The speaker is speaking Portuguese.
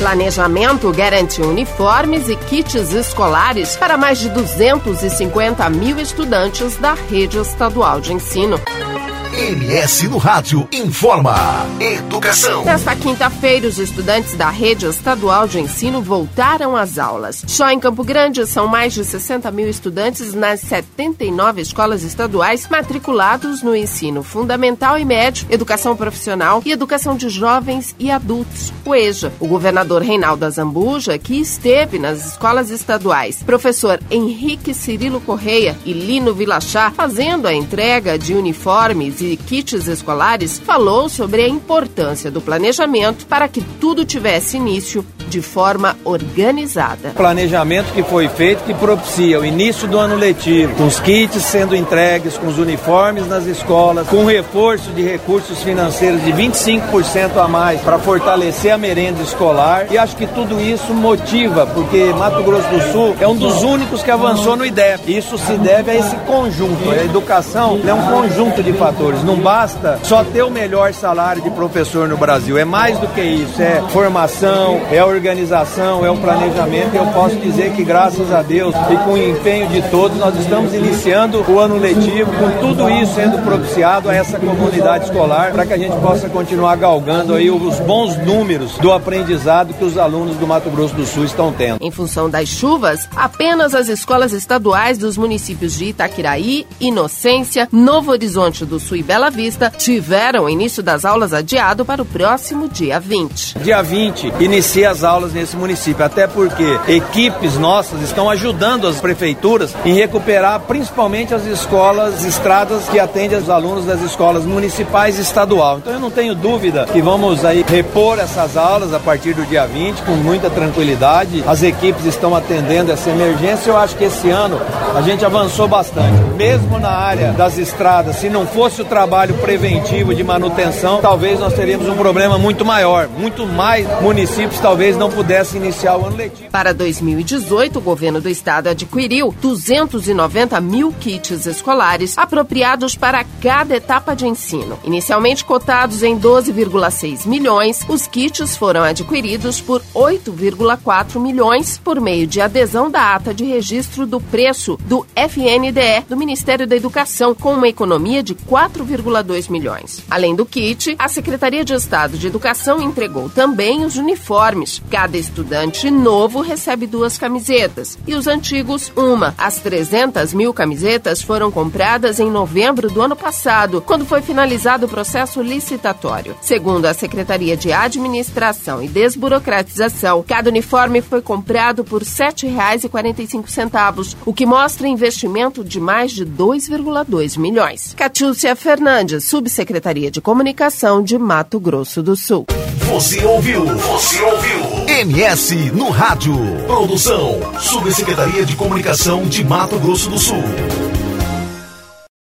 Planejamento garante uniformes e kits escolares para mais de 250 mil estudantes da rede estadual de ensino. MS no Rádio informa. Educação. Nesta quinta-feira, os estudantes da rede estadual de ensino voltaram às aulas. Só em Campo Grande são mais de 60 mil estudantes nas 79 escolas estaduais matriculados no ensino fundamental e médio, educação profissional e educação de jovens e adultos, o EJA. O governador Reinaldo Azambuja, que esteve nas escolas estaduais, professor Henrique Cirilo Correia e Lino Vilachá, fazendo a entrega de uniformes e kits escolares, falou sobre a importância do planejamento para que tudo tivesse início de forma organizada. O planejamento que foi feito que propicia o início do ano letivo, com os kits sendo entregues, com os uniformes nas escolas, com reforço de recursos financeiros de 25% a mais para fortalecer a merenda escolar, e acho que tudo isso motiva, porque Mato Grosso do Sul é um dos únicos que avançou no IDEB. Isso se deve a esse conjunto. A educação é um conjunto de fatores. Não basta só ter o melhor salário de professor no Brasil. É mais do que isso. É formação, é organização, é o planejamento. Eu posso dizer que, graças a Deus e com o empenho de todos, nós estamos iniciando o ano letivo com tudo isso sendo propiciado a essa comunidade escolar para que a gente possa continuar galgando aí os bons números do aprendizado que os alunos do Mato Grosso do Sul estão tendo. Em função das chuvas, apenas as escolas estaduais dos municípios de Itaquiraí, Inocência, Novo Horizonte do Sul e Bela Vista tiveram o início das aulas adiado para o próximo dia 20. Dia 20 inicia as aulas nesse município, até porque equipes nossas estão ajudando as prefeituras em recuperar principalmente as escolas, estradas que atendem os alunos das escolas municipais e estadual. Então eu não tenho dúvida que vamos aí repor essas aulas a partir do dia 20 com muita tranquilidade. As equipes estão atendendo essa emergência. Eu acho que esse ano a gente avançou bastante. Mesmo na área das estradas, se não fosse o trabalho preventivo de manutenção, talvez nós teríamos um problema muito maior. Muito mais municípios talvez não pudessem iniciar o ano letivo. Para 2018, o governo do estado adquiriu 290 mil kits escolares apropriados para cada etapa de ensino. Inicialmente cotados em 12,6 milhões, os kits foram adquiridos por 8,4 milhões por meio de adesão da ata de registro do preço do FNDE do Ministério da Educação, com uma economia de 4,2 milhões. Além do kit, a Secretaria de Estado de Educação entregou também os uniformes. Cada estudante novo recebe 2 camisetas e os antigos uma. As 300 mil camisetas foram compradas em novembro do ano passado, quando foi finalizado o processo licitatório. Segundo a Secretaria de Administração e Desburocratização, cada uniforme foi comprado por R$ 7,45, o que mostra investimento de mais de 2,2 milhões. Catiúcia Fernandes, Subsecretaria de Comunicação de Mato Grosso do Sul. Você ouviu MS no Rádio. Produção, Subsecretaria de Comunicação de Mato Grosso do Sul.